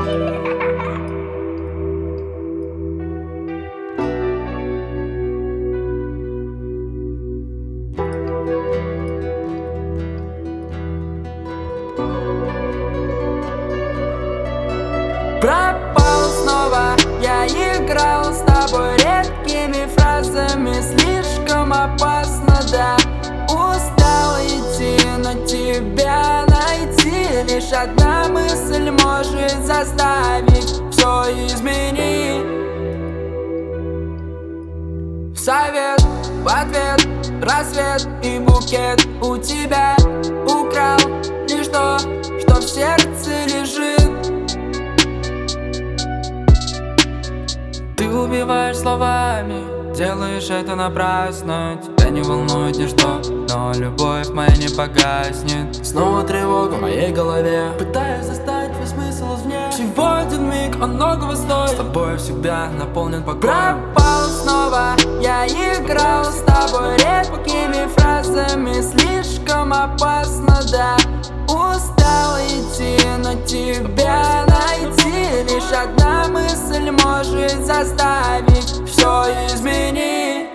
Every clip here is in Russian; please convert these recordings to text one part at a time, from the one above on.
Пропал снова, я играл с тобой редкими фразами. Слишком опасно, да. Устал идти, но тебя найти. Лишь одна мысль может заставить все изменить. Совет в ответ, рассвет и букет у тебя украл лишь то, что в сердце лежит. Ты убиваешь словами, делаешь это напрасно. Тебя не волнует ничто, но любовь моя не погаснет. Снова тревога в моей голове, пытаюсь достать весь смысл извне. Всего один миг, он многого стоит. С тобой всегда наполнен покоем. Пропал снова, я играл с тобой редкими фразами. Слишком опасно, да. Устал идти, но тебя найти. Лишь одна мысль может заставить все изменить.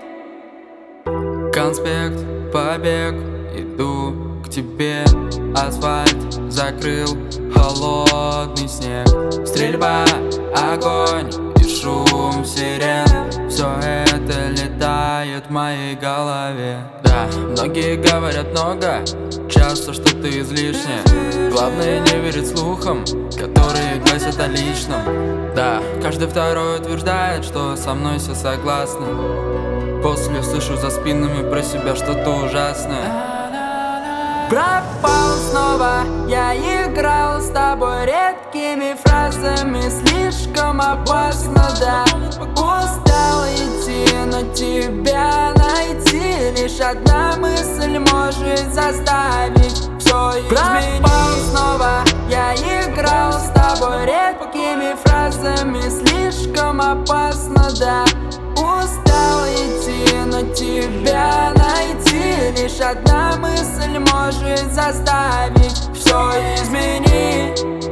Конспект, побег, иду к тебе. Асфальт закрыл холодный снег. Стрельба, огонь и шум сирен. Все это летает в моей голове. Да, многие говорят много, часто что-то излишнее. Главное не верить слухам, которые гласят о личном. Да, каждый второй утверждает, что со мной все согласны. После слышу за спинами про себя что-то ужасное. Пропал снова, я играл с тобой редкими фразами. Слишком опасно, да. Устал идти, но тебя найти. Лишь одна мысль может заставить все изменить. Пропал снова, я играл с тобой редкими фразами. Слишком опасно, да. Устал идти, но тебя найти. Лишь одна мысль может заставить все изменить.